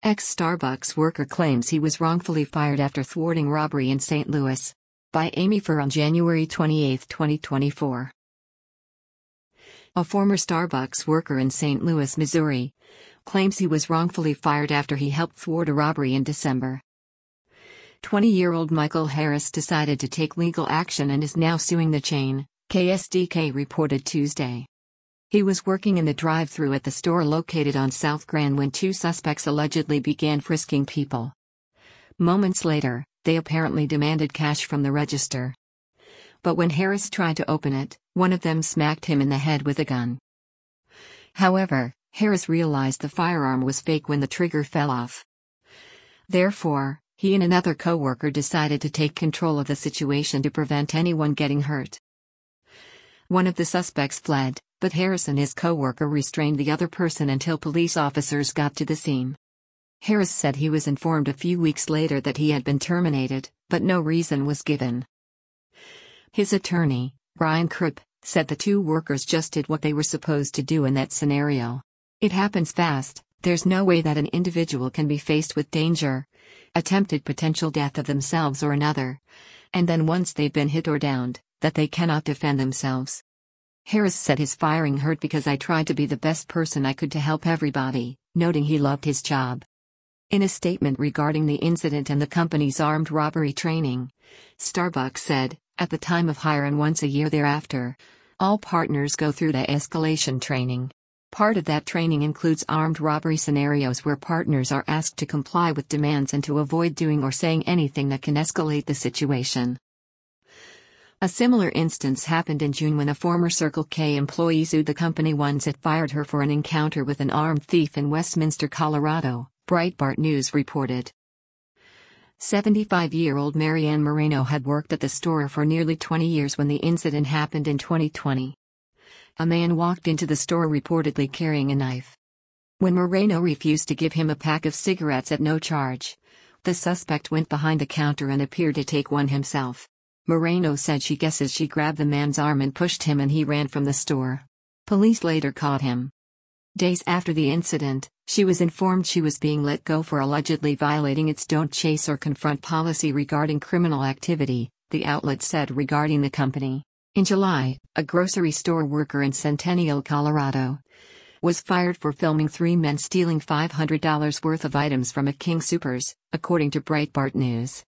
Ex-Starbucks worker claims he was wrongfully fired after thwarting robbery in St. Louis. By Amy Furr on January 28, 2024. A former Starbucks worker in St. Louis, Missouri, claims he was wrongfully fired after he helped thwart a robbery in December. 20-year-old Michael Harris decided to take legal action and is now suing the chain, KSDK reported Tuesday. He was working in the drive-thru at the store located on South Grand when two suspects allegedly began frisking people. Moments later, they apparently demanded cash from the register. But when Harris tried to open it, one of them smacked him in the head with a gun. However, Harris realized the firearm was fake when the trigger fell off. Therefore, he and another co-worker decided to take control of the situation to prevent anyone getting hurt. One of the suspects fled, but Harris and his co-worker restrained the other person until police officers got to the scene. Harris said he was informed a few weeks later that he had been terminated, but no reason was given. His attorney, Brian Krupp, said the two workers just did what they were supposed to do in that scenario. It happens fast, there's no way that an individual can be faced with danger, attempted potential death of themselves or another, and then once they've been hit or downed, that they cannot defend themselves. Harris said his firing hurt because I tried to be the best person I could to help everybody, noting he loved his job. In a statement regarding the incident and the company's armed robbery training, Starbucks said, at the time of hire and once a year thereafter, all partners go through the escalation training. Part of that training includes armed robbery scenarios where partners are asked to comply with demands and to avoid doing or saying anything that can escalate the situation. A similar instance happened in June when a former Circle K employee sued the company once it fired her for an encounter with an armed thief in Westminster, Colorado, Breitbart News reported. 75-year-old Marianne Moreno had worked at the store for nearly 20 years when the incident happened in 2020. A man walked into the store reportedly carrying a knife. When Moreno refused to give him a pack of cigarettes at no charge, the suspect went behind the counter and appeared to take one himself. Moreno said she guesses she grabbed the man's arm and pushed him and he ran from the store. Police later caught him. Days after the incident, she was informed she was being let go for allegedly violating its don't chase or confront policy regarding criminal activity, the outlet said regarding the company. In July, a grocery store worker in Centennial, Colorado, was fired for filming three men stealing $500 worth of items from a King Soopers, according to Breitbart News.